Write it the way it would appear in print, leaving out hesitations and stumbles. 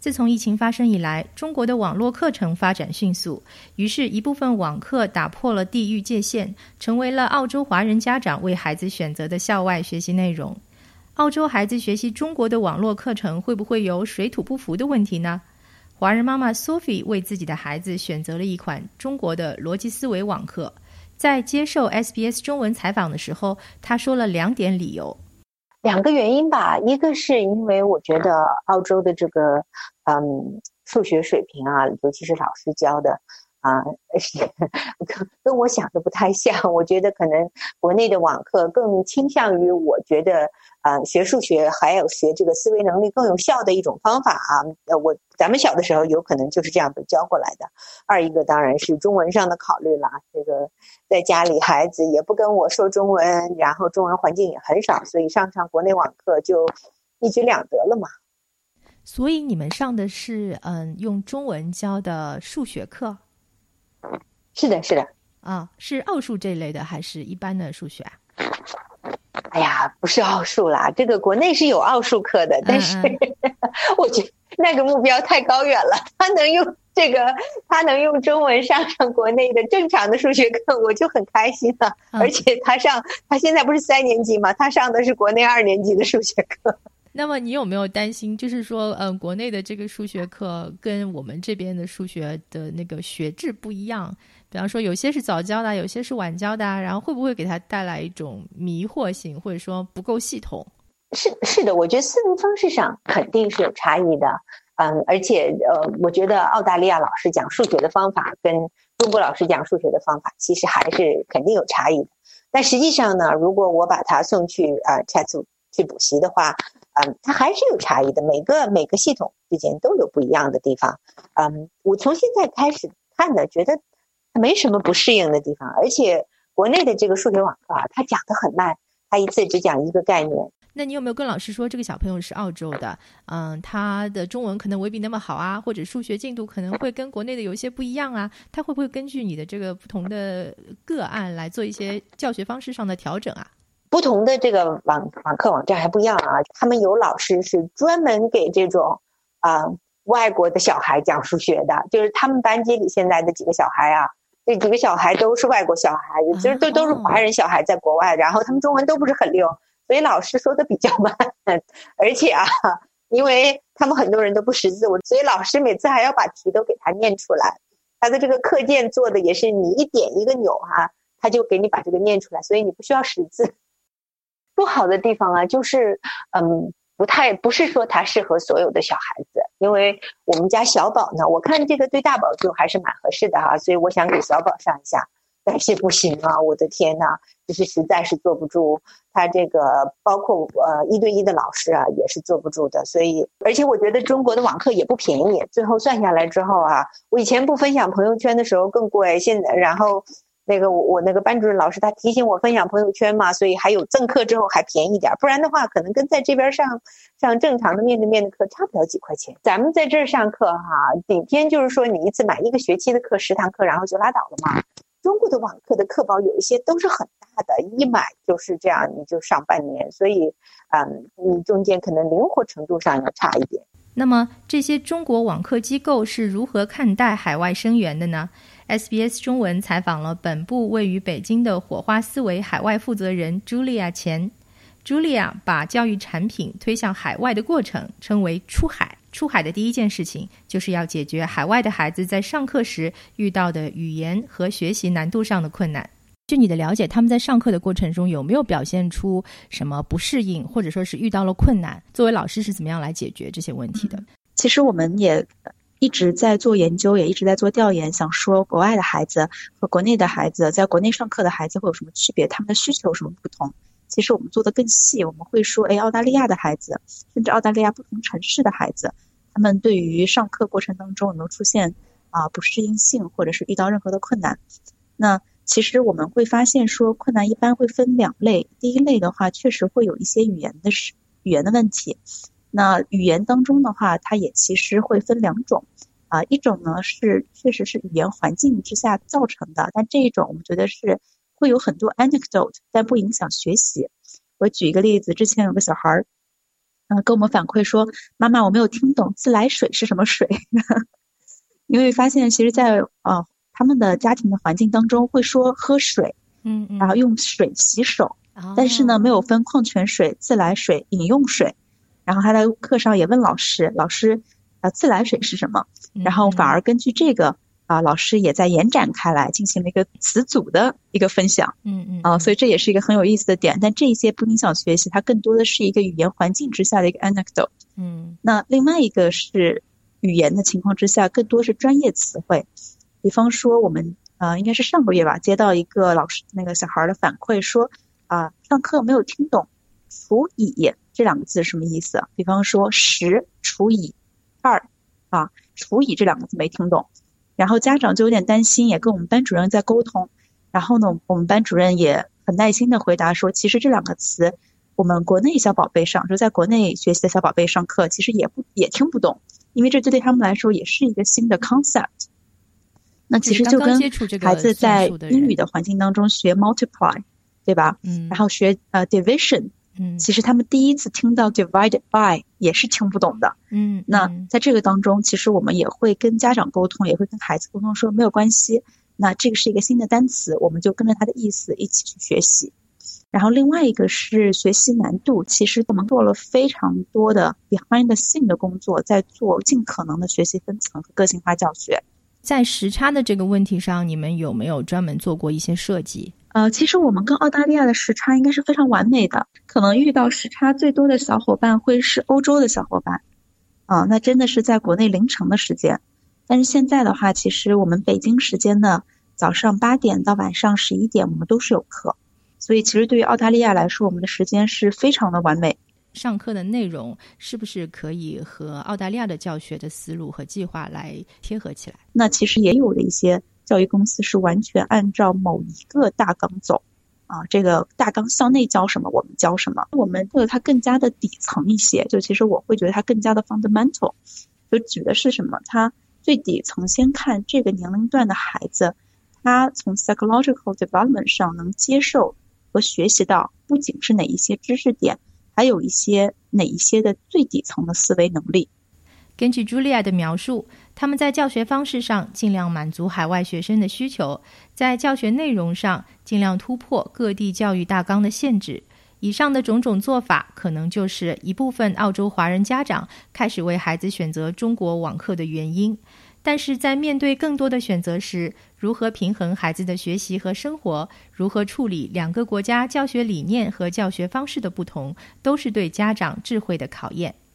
自从疫情发生以来，中国的网络课程发展迅速，于是一部分网课打破了地域界限，成为了澳洲华人家长为孩子选择的校外学习内容。澳洲孩子学习中国的网络课程会不会有水土不服的问题呢？华人妈妈 Sophie 为自己的孩子选择了一款中国的逻辑思维网课。在接受 SBS 中文采访的时候，她说了2点理由。 2个原因吧，一个是因为我觉得澳洲的这个数学水平啊，尤其是老师教的跟我想的不太像。我觉得可能国内的网课更倾向于我觉得学数学还有学这个思维能力更有效的一种方法啊。咱们小的时候有可能就是这样被教过来的。二一个当然是中文上的考虑了，这个在家里孩子也不跟我说中文，然后中文环境也很少，所以上国内网课就一举两得了嘛。 所以你们上的是用中文教的数学课？ 是的是奥数这类的还是一般的数学啊？ 哎呀，不是奥数啦，这个国内是有奥数课的，但是我觉得那个目标太高远了。他能用中文上国内的正常的数学课，我就很开心了。而且他现在不是3年级吗？他上的是国内2年级的数学课。 那么你有没有担心，就是说国内的这个数学课跟我们这边的数学的那个学制不一样，比方说有些是早教的，有些是晚教的，然后会不会给它带来一种迷惑性，或者说不够系统？ 是的，我觉得思维方式上肯定是有差异的。而且我觉得澳大利亚老师讲数学的方法跟中国老师讲数学的方法其实还是肯定有差异的。但实际上呢，如果我把他送去去补习的话，它还是有差异的，每个系统之间都有不一样的地方。我从现在开始看的，觉得没什么不适应的地方。而且国内的这个数学网课啊，他讲得很慢，他一次只讲一个概念。 那你有没有跟老师说这个小朋友是澳洲的，他的中文可能未必那么好啊，或者数学进度可能会跟国内的有一些不一样啊，他会不会根据你的这个不同的个案来做一些教学方式上的调整啊？ 不同的这个网课网站还不一样啊，他们有老师是专门给这种外国的小孩讲数学的，就是他们班级里现在的几个小孩啊，这几个小孩都是外国小孩，其实都是华人小孩在国外，然后他们中文都不是很溜，所以老师说的比较慢。而且因为他们很多人都不识字，所以老师每次还要把题都给他念出来。他的这个课件做的也是你一点一个钮他就给你把这个念出来，所以你不需要识字。不好的地方啊，就是不是说它适合所有的小孩子。因为我们家小宝呢，我看这个对大宝就还是蛮合适的所以我想给小宝上一下，但是不行啊，我的天哪，就是实在是坐不住。他这个包括1对1的老师也是坐不住的。所以而且我觉得中国的网课也不便宜，最后算下来之后我以前不分享朋友圈的时候更贵，现在然后我那个班主任老师他提醒我分享朋友圈嘛，所以还有赠课之后还便宜点，不然的话可能跟在这边上正常的面对面的课差不了几块钱。咱们在这儿上课顶天就是说你一次买1个学期的课10堂课然后就拉倒了嘛。中国的网课的课包有一些都是很大的，一买就是这样，你就上半年，所以你中间可能灵活程度上要差一点。 那么这些中国网课机构是如何看待海外生源的呢？ SBS 中文采访了本部位于北京的火花思维海外负责人 Julia 钱。 Julia 把教育产品推向海外的过程称为出海。出海的第一件事情就是要解决海外的孩子在上课时遇到的语言和学习难度上的困难。据你的了解，他们在上课的过程中有没有表现出什么不适应，或者说是遇到了困难？作为老师是怎么样来解决这些问题的？ 其实我们也一直在做研究，也一直在做调研，想说国外的孩子和国内的孩子，在国内上课的孩子会有什么区别，他们的需求有什么不同。其实我们做得更细，我们会说澳大利亚的孩子，甚至澳大利亚不同城市的孩子，他们对于上课过程当中有没有出现不适应性，或者是遇到任何的困难。那其实我们会发现说困难一般会分2类。第一类的话确实会有一些语言的问题。那语言当中的话它也其实会分2种一种呢是确实是语言环境之下造成的，但这一种我们觉得是会有很多 anecdote， 但不影响学习。我举一个例子，之前有个小孩跟我们反馈说，妈妈，我没有听懂自来水是什么水。因为发现其实在他们的家庭的环境当中会说喝水，然后用水洗手，但是呢没有分矿泉水、自来水、饮用水。然后他在课上也问老师自来水是什么，然后反而根据这个老师也在延展开来进行了一个词组的一个分享。所以这也是一个很有意思的点，但这一些不影响学习，它更多的是一个语言环境之下的一个 anecdote。那另外一个是语言的情况之下，更多是专业词汇。比方说我们应该是上个月吧，接到一个老师那个小孩的反馈说上课没有听懂除以这两个字什么意思。比方说10除以2除以这两个字没听懂，然后家长就有点担心，也跟我们班主任在沟通。然后呢我们班主任也很耐心的回答说，其实这两个词我们国内小宝贝上，就在国内学习的小宝贝上课其实也听不懂，因为这对他们来说也是一个新的 concept。 那其实就跟孩子在英语的环境当中学 multiply， 对吧？然后学division，其实他们第一次听到 divided by 也是听不懂的。那在这个当中其实我们也会跟家长沟通，也会跟孩子沟通说没有关系，那这个是一个新的单词，我们就跟着它的意思一起去学习。然后另外一个是学习难度，其实我们做了非常多的 behind the scene 的工作，在做尽可能的学习分层和个性化教学。 在时差的这个问题上，你们有没有专门做过一些设计？ 其实我们跟澳大利亚的时差应该是非常完美的，可能遇到时差最多的小伙伴会是欧洲的小伙伴那真的是在国内凌晨的时间。但是现在的话，其实我们北京时间呢，早上8点到晚上11点我们都是有课，所以其实对于澳大利亚来说，我们的时间是非常的完美。 上课的内容是不是可以和澳大利亚的教学的思路和计划来贴合起来？ 那其实也有的一些教育公司是完全按照某一个大纲走这个大纲校内教什么我们教什么，我们它更加的底层一些，就其实我会觉得它更加的 fundamental。 就指的是什么，它最底层先看这个年龄段的孩子，他从 psychological development 上能接受和学习到不仅是哪一些知识点，还有哪一些的最底层的思维能力。 根据 Julia 的描述，他们在教学方式上尽量满足海外学生的需求，在教学内容上尽量突破各地教育大纲的限制。以上的种种做法，可能就是一部分澳洲华人家长开始为孩子选择中国网课的原因。但是在面对更多的选择时，如何平衡孩子的学习和生活，如何处理两个国家教学理念和教学方式的不同，都是对家长智慧的考验。